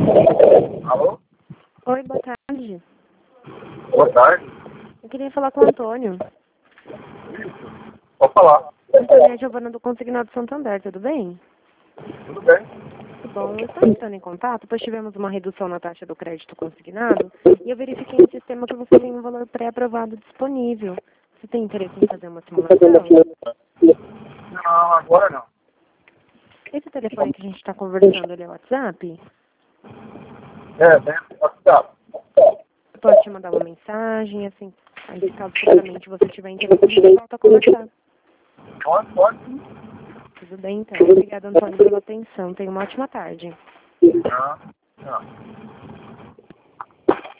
Alô? Oi, boa tarde. Boa tarde. Eu queria falar com o Antônio. Pode falar. Antônio é Giovana do Consignado Santander, tudo bem? Tudo bem? Tudo bom. Eu estou entrando em contato, pois tivemos uma redução na taxa do crédito consignado e eu verifiquei no sistema que você tem um valor pré-aprovado disponível. Você tem interesse em fazer uma simulação? Não, agora não. Esse telefone que a gente está conversando, ele é WhatsApp? Tem WhatsApp. Eu posso te mandar uma mensagem, assim, aí caso futuramente você tiver interesse, a gente volta a conversar. Pode sim. Tudo bem, então. Obrigada, Antônio, pela atenção. Tenha uma ótima tarde. Não.